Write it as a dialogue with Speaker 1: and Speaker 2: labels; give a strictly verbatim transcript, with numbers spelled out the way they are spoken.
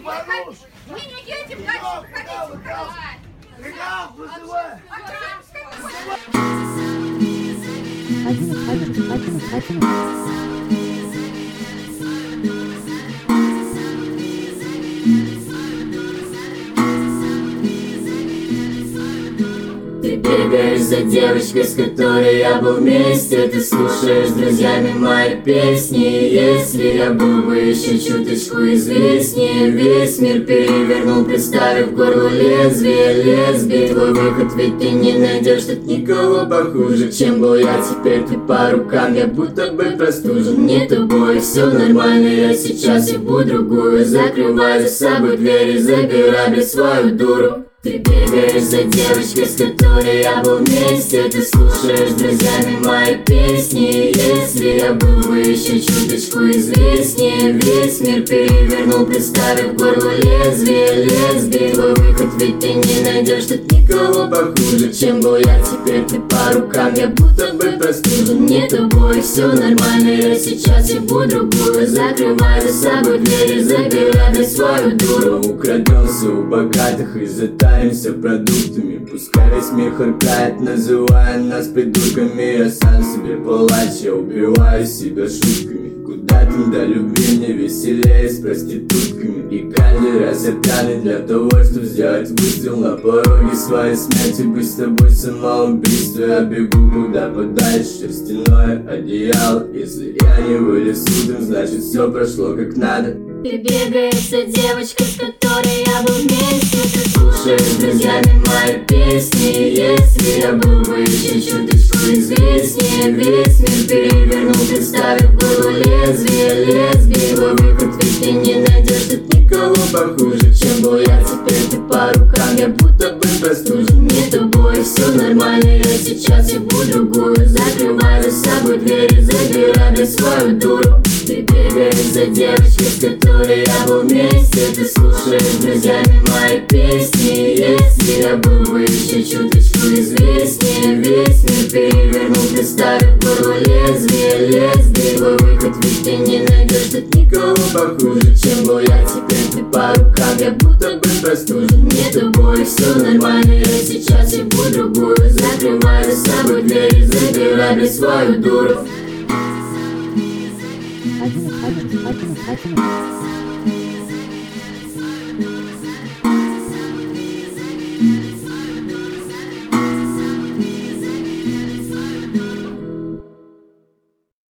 Speaker 1: Маруш!
Speaker 2: Мы не едем дальше, выходите.
Speaker 1: Регал, вызывай!
Speaker 3: Один, один, один, один.
Speaker 4: Ты бегаешь за девочкой, с которой я был вместе. Ты слушаешь с друзьями мои песни. Если я был бы еще чуточку известнее, весь мир перевернул, представив горло лезвие. Лесби, твой выход, ведь ты не найдешь тут никого похуже, чем был я. Теперь ты по рукам, я будто бы простужен. Не тобой, все нормально, я сейчас ебу другую. Закрывай за собой двери, забирай, блядь, свою дуру. Ты бегаешь за девочкой, с которой я был вместе. Ты слушаешь с друзьями мои песни. Если я был бы еще чуточку известнее, весь мир перевернул, представив горло лезвие. Лесби, твой выход, ведь ты не найдешь тут никого похуже, чем был я. Теперь ты по рукам, я будто бы простужен. Не тобой, все нормально, я сейчас ебу другую. Закрывай за собой двери, забирай свою дуру. Украдемся у богатых и затаримся продуктами. Пускай весь мир харкает, называя нас придурками. Я сам себе палач, я убиваю себя шутками. Куда там до любви, мне веселее с проститутками. И каждый раз я пьяный для того, чтобы сделать выстрел на пороге своей смерти. Быть с тобой самоубийство, я бегу куда подальше, шерстяное одеяло. Если я не вылез утром, значит все прошло как надо. Ты бегаешь за девочкой, с которой я был вместе. Ты слушаешь с друзьями мои песни. Если я был бы еще чуточку известнее, весь мир перевернул, представив горло лезвие. Лесби, его выход, ведь ты не найдешь тут никого похуже, чем был я. Теперь ты по рукам, я будто бы простужен. Не тобой, все нормально, я сейчас ебу другую. Закрывай за собой двери, забирай, блядь, свою дуру. Ты бегаешь за девочкой, с которой я был вместе. Ты слушаешь с друзьями мои песни. Если я был бы еще чуточку известнее, весь мир перевернул, представив горло лезвие. Лесби, твой выход, ведь ты не найдешь тут никого похуже, чем был я. Теперь ты по рукам, я будто бы простужен. Не тобой, все нормально, я сейчас ебу другую. Закрывай за собой двери, забирай, блядь, свою дуру.
Speaker 3: Один, один, один, один.